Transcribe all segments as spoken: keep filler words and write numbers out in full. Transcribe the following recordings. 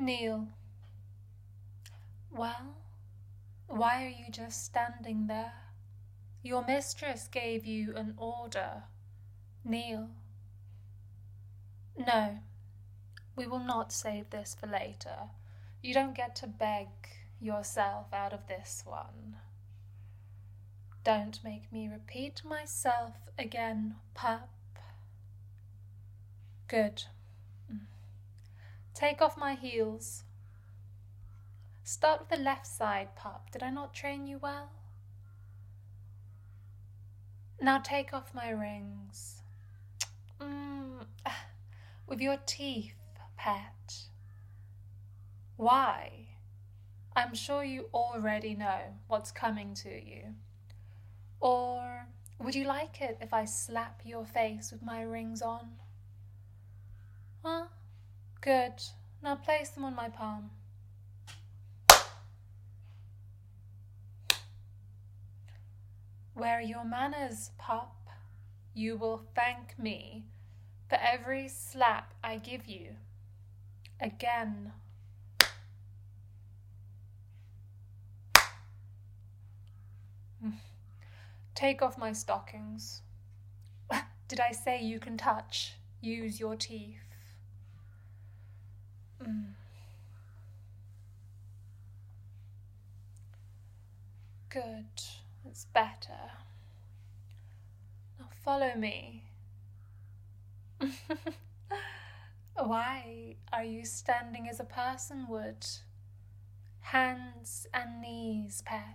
Neil. Well, why are you just standing there? Your mistress gave you an order. Neil. No, we will not save this for later. You don't get to beg yourself out of this one. Don't make me repeat myself again, pup. Good. Take off my heels. Start with the left side, pup. Did I not train you well? Now take off my rings. Mm, with your teeth, pet. Why? I'm sure you already know what's coming to you. Or would you like it if I slap your face with my rings on? Huh? Good. Now place them on my palm. Where are your manners, pup? You will thank me for every slap I give you. Again. Take off my stockings. Did I say you can touch? Use your teeth. Mm. Good. It's better. Now follow me. Why are you standing as a person would? Hands and knees, pet.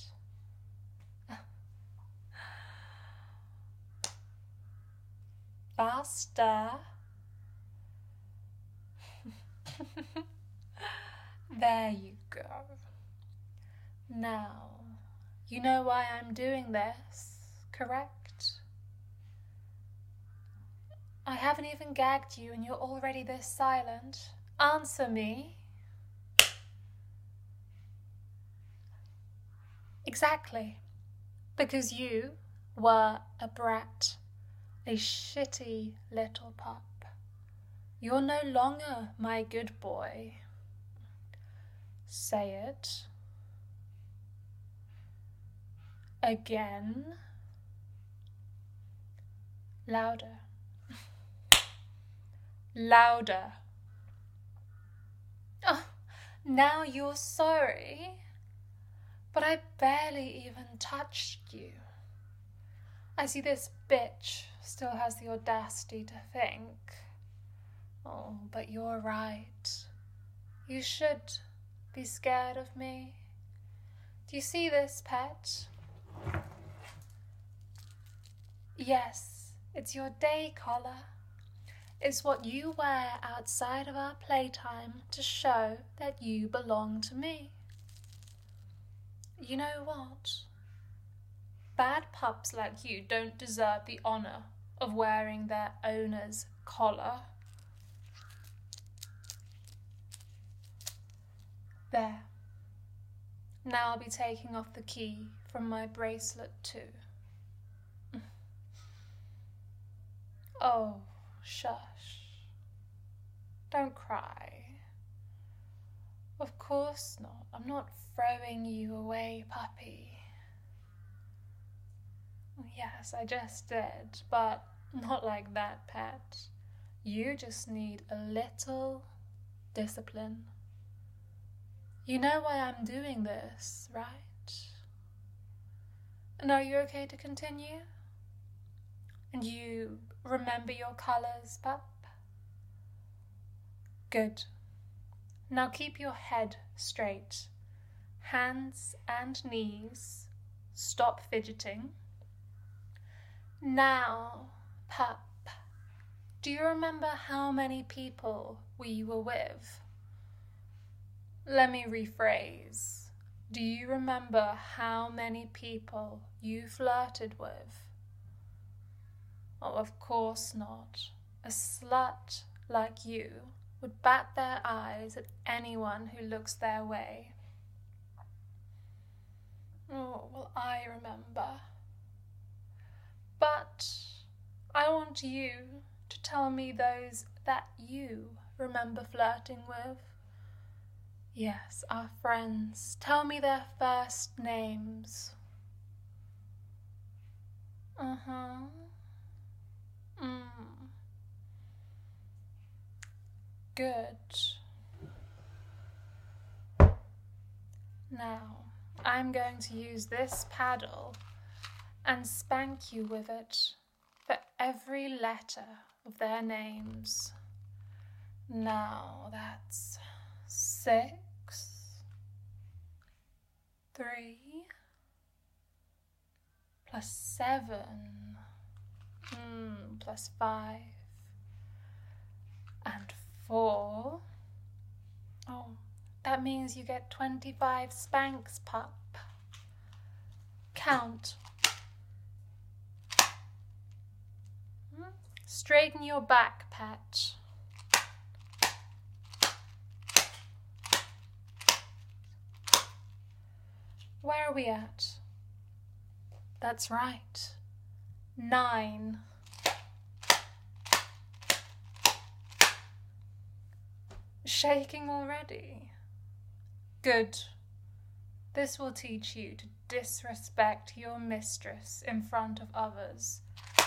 Faster. There you go. Now, you know why I'm doing this, correct? I haven't even gagged you and you're already this silent. Answer me. Exactly. Because you were a brat, a shitty little pup. You're no longer my good boy. Say it. Again. Louder. Louder. Oh, now you're sorry. But I barely even touched you. I see this bitch still has the audacity to think. Oh, but you're right. You should be scared of me. Do you see this, pet? Yes, it's your day collar. It's what you wear outside of our playtime to show that you belong to me. You know what? Bad pups like you don't deserve the honour of wearing their owner's collar. There. Now I'll be taking off the key from my bracelet too. Oh, shush. Don't cry. Of course not. I'm not throwing you away, puppy. Yes, I just did, but not like that, pet. You just need a little discipline. You know why I'm doing this, right? And are you okay to continue? And you remember your colours, pup? Good. Now keep your head straight. Hands and knees. Stop fidgeting. Now, pup, do you remember how many people we were with? Let me rephrase. Do you remember how many people you flirted with? Oh, of course not. A slut like you would bat their eyes at anyone who looks their way. Oh, well, I remember. But I want you to tell me those that you remember flirting with. Yes, our friends. Tell me their first names. Uh-huh. Mm. Good. Now, I'm going to use this paddle and spank you with it for every letter of their names. Now, that's six, three, plus seven, mm, plus five, and four. Oh, that means you get twenty-five spanks, pup. Count. Straighten your back, pet. Where are we at? That's right. Nine. Shaking already? Good. This will teach you to disrespect your mistress in front of others.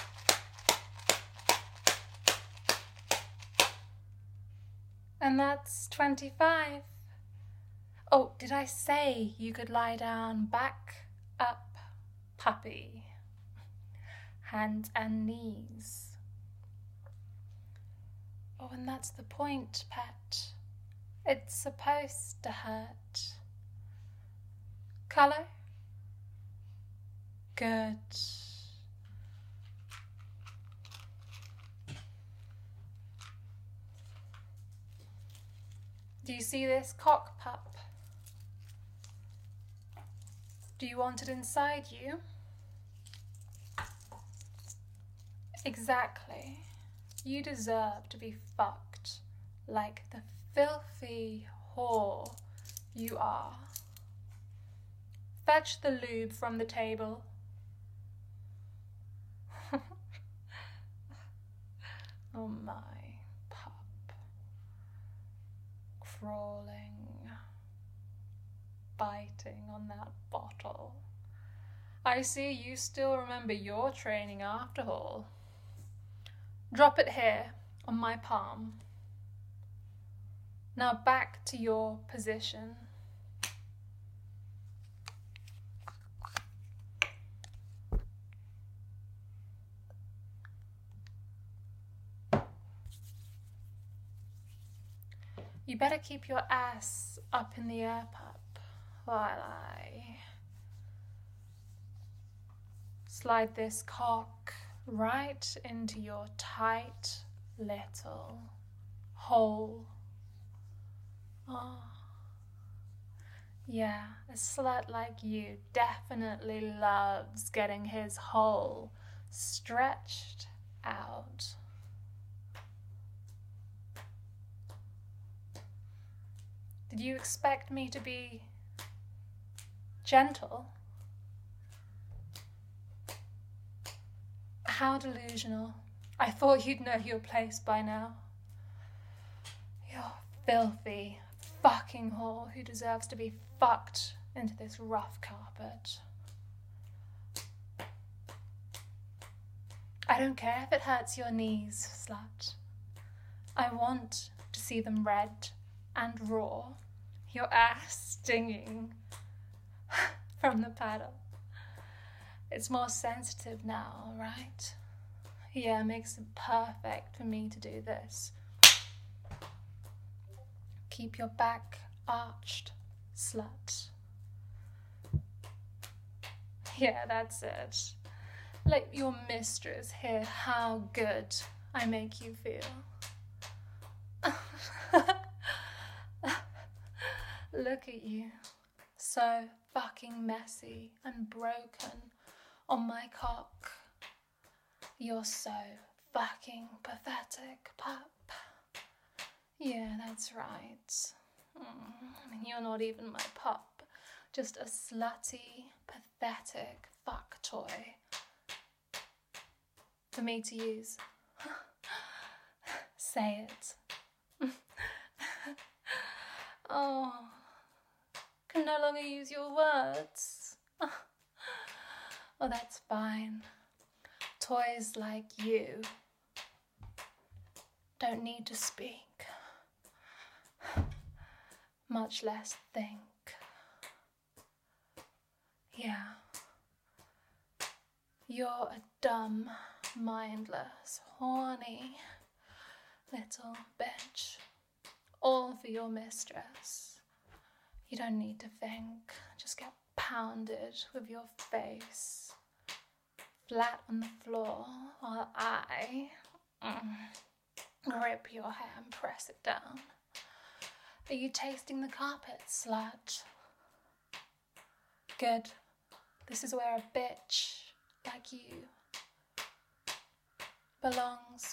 And that's twenty-five. Oh, did I say you could lie down, back up, puppy? Hands and knees. Oh, and that's the point, pet. It's supposed to hurt. Colour? Good. Do you see this cock, pup? Do you want it inside you? Exactly. You deserve to be fucked like the filthy whore you are. Fetch the lube from the table. Oh my pup. Crawling, biting on that bottle. I see you still remember your training after all. Drop it here on my palm. Now back to your position. You better keep your ass up in the air, pup, while I slide this cock right into your tight little hole. Oh. Yeah, a slut like you definitely loves getting his hole stretched out. Did you expect me to be gentle? How delusional. I thought you'd know your place by now. You're filthy fucking whore who deserves to be fucked into this rough carpet. I don't care if it hurts your knees, slut. I want to see them red and raw, your ass stinging from the paddle. It's more sensitive now, right? Yeah, it makes it perfect for me to do this. Keep your back arched, slut. Yeah, that's it. Let your mistress hear how good I make you feel. Look at you, so fucking messy and broken on my cock. You're so fucking pathetic, pup. Yeah, that's right. Mm, you're not even my pup, just a slutty, pathetic fuck toy for me to use. Say it. Oh, can no longer use your words. Oh, that's fine. Toys like you don't need to speak, much less think. Yeah. You're a dumb, mindless, horny little bitch. All for your mistress. You don't need to think. Just get pounded with your face flat on the floor while I mm, grip your hair and press it down. Are you tasting the carpet, slut? Good. This is where a bitch like you belongs.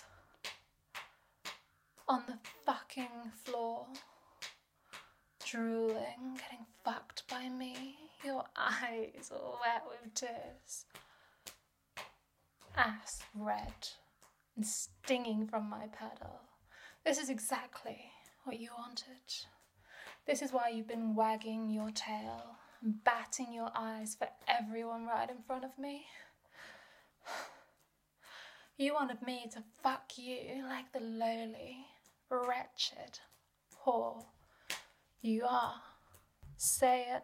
On the fucking floor, drooling, getting fucked by me, your eyes all wet with tears, ass red and stinging from my pedal. This is exactly what you wanted. This is why you've been wagging your tail and batting your eyes for everyone right in front of me. You wanted me to fuck you like the lowly, wretched whore you are. Say it.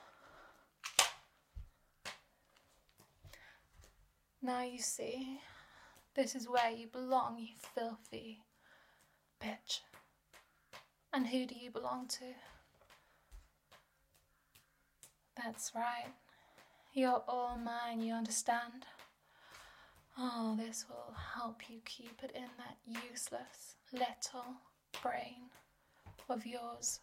Now you see, this is where you belong, you filthy bitch. And who do you belong to? That's right. You're all mine, you understand? Oh, this will help you keep it in that useless little brain of yours.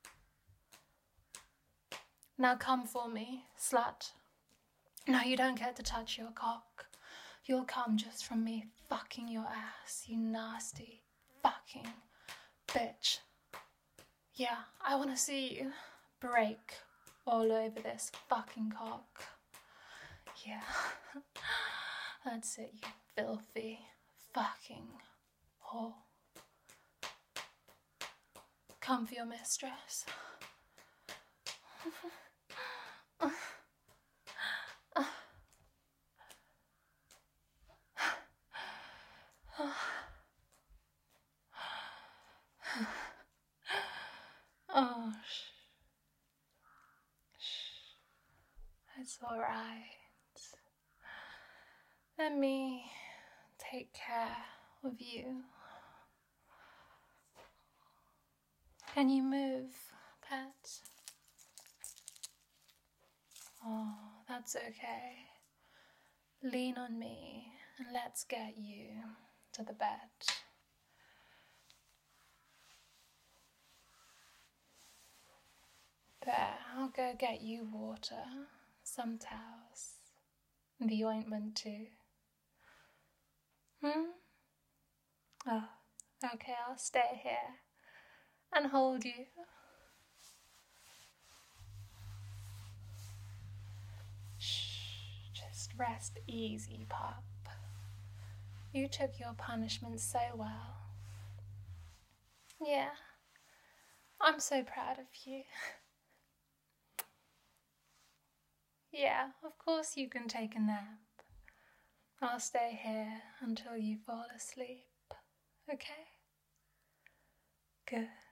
Now come for me, slut. No, you don't get to touch your cock. You'll come just from me fucking your ass, you nasty fucking bitch. Yeah, I want to see you break all over this fucking cock. Yeah. That's it, you filthy fucking whore. Come for your mistress. Oh, shh. Shh. It's all right. Let me take care of you. Can you move, pet? Oh, that's okay. Lean on me and let's get you to the bed. There, I'll go get you water, some towels, and the ointment too. Hmm? Oh, okay, I'll stay here and hold you. Shh, just rest easy, pup. You took your punishment so well. Yeah, I'm so proud of you. Yeah, of course you can take a nap. I'll stay here until you fall asleep, okay? Good.